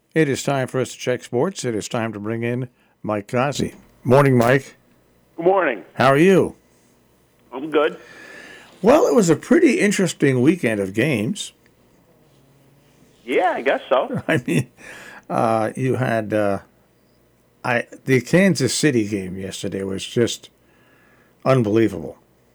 It is time for us to check sports. It is time to bring in Mike Ghazi. Morning, Mike. Good morning. How are you? I'm good. Well, it was a pretty interesting weekend of games. Yeah, I guess so. I mean, you had the Kansas City game yesterday was just unbelievable.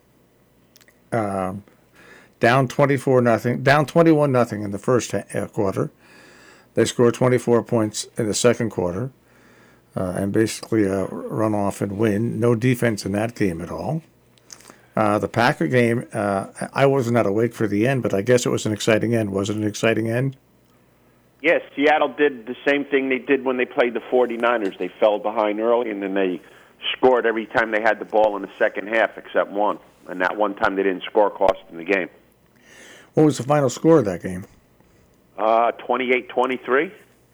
Down 24-0, down 21-0 in the first quarter. They scored 24 points in the second quarter, and basically run off and win. No defense in that game at all. The Packer game, I was not awake for the end, but I guess it was an exciting end. Was it an exciting end? Yes, Seattle did the same thing they did when they played the 49ers. They fell behind early, and then they scored every time they had the ball in the second half except one. And that one time they didn't score, cost them the game. What was the final score of that game? 28-23.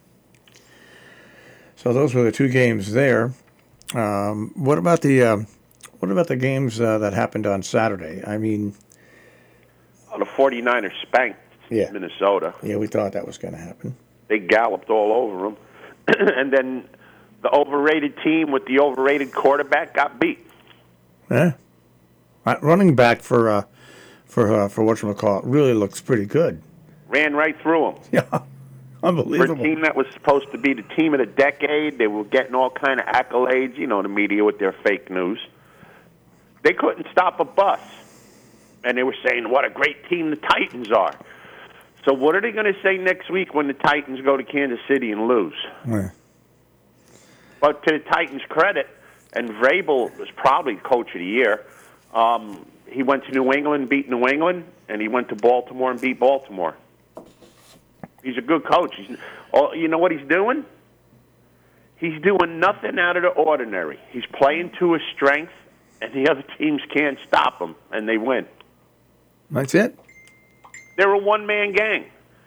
So those were the two games there. What about the games that happened on Saturday? I mean, The 49ers spanked Minnesota. Yeah, we thought that was going to happen. They galloped all over them. And then the overrated team with the overrated quarterback got beat. Yeah. Running back for whatchamacallit really looks pretty good. Ran right through them. Yeah, unbelievable. For a team that was supposed to be the team of the decade, they were getting all kind of accolades, the media with their fake news. They couldn't stop a bus. And they were saying what a great team the Titans are. So what are they going to say next week when the Titans go to Kansas City and lose? Yeah. But to the Titans' credit, and Vrabel was probably coach of the year, he went to New England, beat New England, and he went to Baltimore and beat Baltimore. He's a good coach. You know what he's doing? He's doing nothing out of the ordinary. He's playing to his strength, and the other teams can't stop him, and they win. That's it? They're a one-man gang.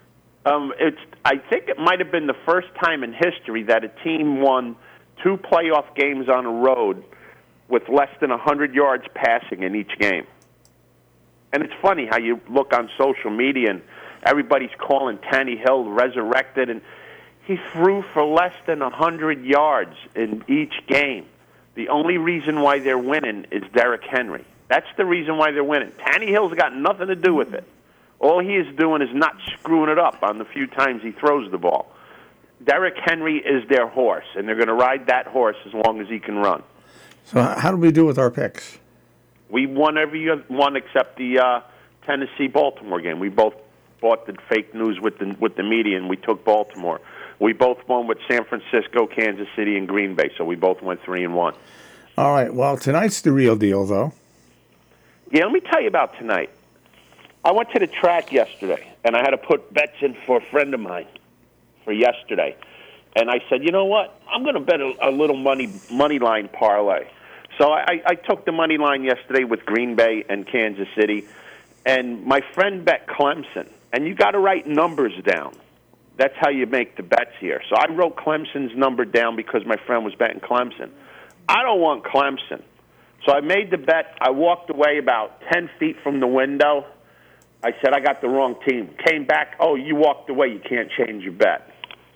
I think it might have been the first time in history that a team won 2 playoff games on the road with less than 100 yards passing in each game. And it's funny how you look on social media and everybody's calling Tannehill resurrected, and he threw for less than 100 yards in each game. The only reason why they're winning is Derrick Henry. That's the reason why they're winning. Tannehill's got nothing to do with it. All he is doing is not screwing it up on the few times he throws the ball. Derrick Henry is their horse, and they're going to ride that horse as long as he can run. So how did we do with our picks? We won every one except the Tennessee-Baltimore game. We both bought the fake news with the media, and we took Baltimore. We both won with San Francisco, Kansas City, and Green Bay, so we both went 3-1. All right. Well, tonight's the real deal, though. Yeah, let me tell you about tonight. I went to the track yesterday, and I had to put bets in for a friend of mine for yesterday. And I said, you know what? I'm going to bet a little money line parlay. So I took the money line yesterday with Green Bay and Kansas City, and my friend bet Clemson. And you got to write numbers down. That's how you make the bets here. So I wrote Clemson's number down because my friend was betting Clemson. I don't want Clemson. So I made the bet. I walked away about 10 feet from the window. I said, I got the wrong team. Came back, oh, you walked away. You can't change your bet.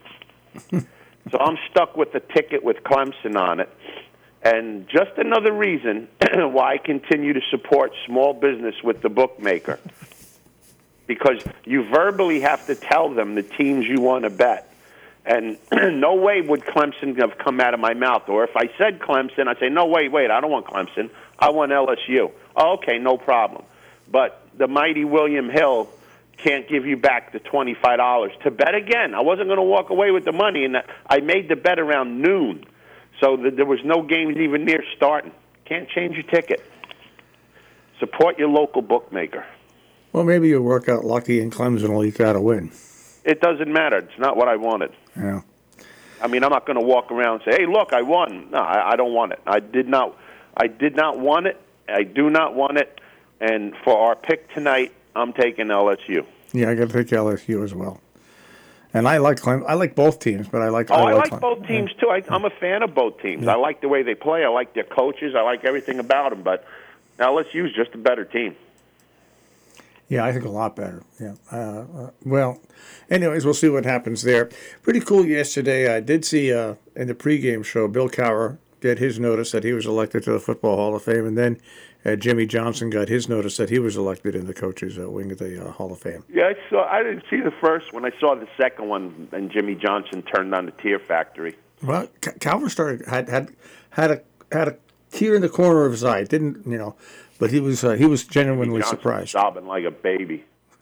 So I'm stuck with the ticket with Clemson on it. And just another reason why I continue to support small business with the bookmaker. Because you verbally have to tell them the teams you want to bet. And no way would Clemson have come out of my mouth. Or if I said Clemson, I'd say, no, wait, I don't want Clemson. I want LSU. Oh, okay, no problem. But the mighty William Hill can't give you back the $25 to bet again. I wasn't going to walk away with the money, and I made the bet around noon. So there was no games even near starting. Can't change your ticket. Support your local bookmaker. Well, maybe you'll work out lucky and Clemson will eke out a win. It doesn't matter. It's not what I wanted. Yeah. I mean, I'm not going to walk around and say, hey, look, I won. No, I don't want it. I did not want it. I do not want it. And for our pick tonight, I'm taking LSU. Yeah, I got to take LSU as well. And I like Clemson. I like both teams, but I like both teams too. I'm a fan of both teams. Yeah. I like the way they play. I like their coaches. I like everything about them. But LSU is just a better team. Yeah, I think a lot better. Yeah. Well, anyways, we'll see what happens there. Pretty cool yesterday. I did see in the pregame show Bill Cowher get his notice that he was elected to the Football Hall of Fame, and then Jimmy Johnson got his notice that he was elected in the coaches' wing of the Hall of Fame. Yeah, I didn't see the first one. I saw the second one, and Jimmy Johnson turned on the Tear Factory. Well, Cowher had a tear in the corner of his eye. Didn't but he was genuinely surprised. Sobbing like a baby.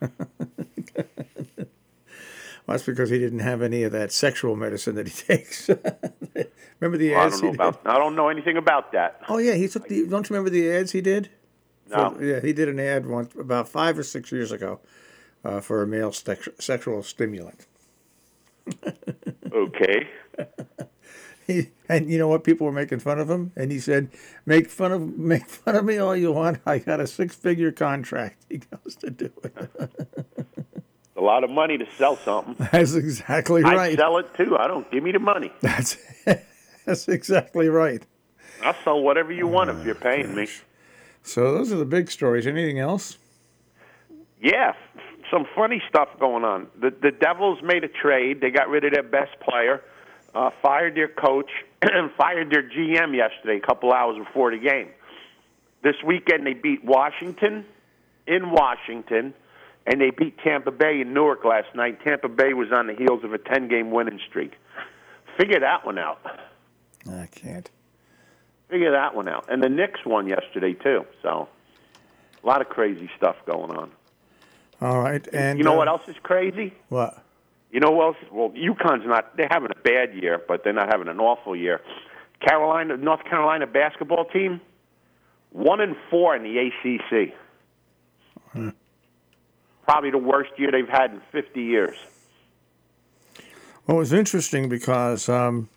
Well, that's because he didn't have any of that sexual medicine that he takes. Remember the ads? I don't know anything about that. Oh yeah, he took the. Don't you remember the ads he did? No. Yeah, he did an ad once about 5 or 6 years ago for a male sexual stimulant. Okay. And you know what? People were making fun of him, and he said, "Make fun of me all you want. I got a 6-figure contract." He goes to do it. A lot of money to sell something. That's exactly right. I sell it too. I don't give me the money. That's exactly right. I'll sell whatever you want if you're paying me. So those are the big stories. Anything else? Yeah, some funny stuff going on. The Devils made a trade. They got rid of their best player, fired their coach, and fired their GM yesterday, a couple hours before the game. This weekend they beat Washington in Washington, and they beat Tampa Bay in Newark last night. Tampa Bay was on the heels of a 10-game winning streak. Figure that one out. I can't. Figure that one out. And the Knicks won yesterday, too. So a lot of crazy stuff going on. All right. And you know what else is crazy? What? You know what else? Well, UConn's not – they're having a bad year, but they're not having an awful year. North Carolina basketball team, 1-4 in the ACC. Probably the worst year they've had in 50 years. Well, it was interesting because the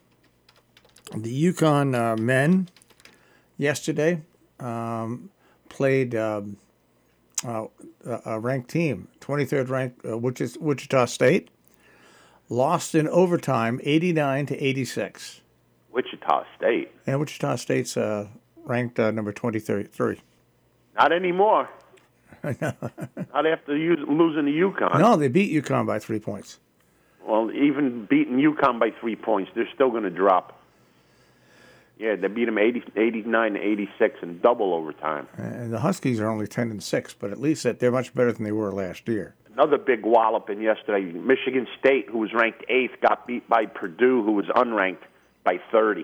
UConn men yesterday played a ranked team, 23rd ranked, which is Wichita State, lost in overtime, 89-86. Wichita State. And Wichita State's ranked number 23. Not anymore. Not after losing to UConn. No, they beat UConn by 3 points. Well, even beating UConn by 3 points, they're still going to drop. Yeah, they beat them 89-86 in double overtime. And the Huskies are only 10-6, but at least they're much better than they were last year. Another big walloping yesterday. Michigan State, who was ranked 8th, got beat by Purdue, who was unranked, by 30.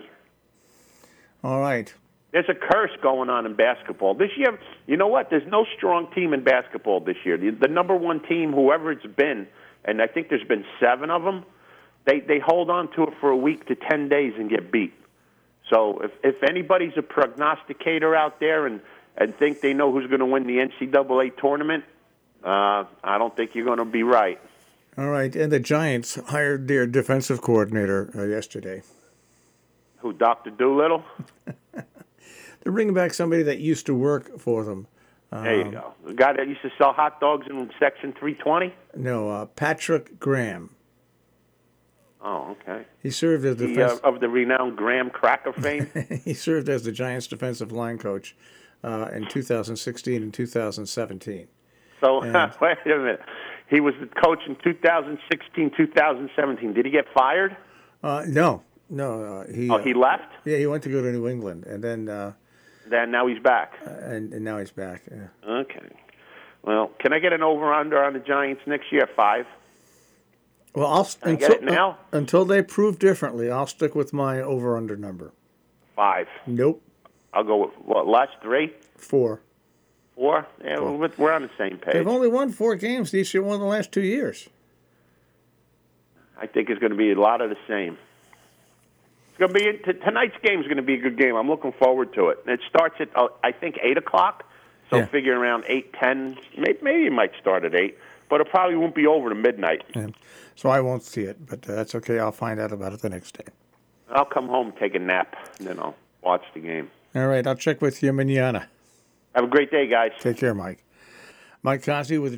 All right. There's a curse going on in basketball. This year, you know what? There's no strong team in basketball this year. The number one team, whoever it's been, and I think there's been 7 of them, they hold on to it for a week to 10 days and get beat. So if anybody's a prognosticator out there and think they know who's going to win the NCAA tournament, I don't think you're going to be right. All right. And the Giants hired their defensive coordinator yesterday. Who, Dr. Doolittle? They're bringing back somebody that used to work for them. There you go. The guy that used to sell hot dogs in Section 320? No, Patrick Graham. Oh, okay. He served as of the renowned Graham Cracker fame? He served as the Giants' defensive line coach in 2016 and 2017. So, wait a minute. He was the coach in 2016, 2017. Did he get fired? No. He left? Yeah, he went to go to New England, and then now he's back. And now he's back. Yeah. Okay. Well, can I get an over/under on the Giants next year? 5. Well, Can I get it now? Until they prove differently, I'll stick with my over/under number. 5. Nope. I'll go with last 3. 4. 4? Yeah, 4. We're on the same page. They've only won 4 games each year, one of the last 2 years. I think it's going to be a lot of the same. It's going to be tonight's game is going to be a good game. I'm looking forward to it. It starts at I think 8:00. So Yeah. figure around 8:10. Maybe it might start at 8, but it probably won't be over to midnight. Yeah. So I won't see it, but that's okay. I'll find out about it the next day. I'll come home, take a nap, and then I'll watch the game. All right. I'll check with you mañana. Have a great day, guys. Take care, Mike. Mike Conzi with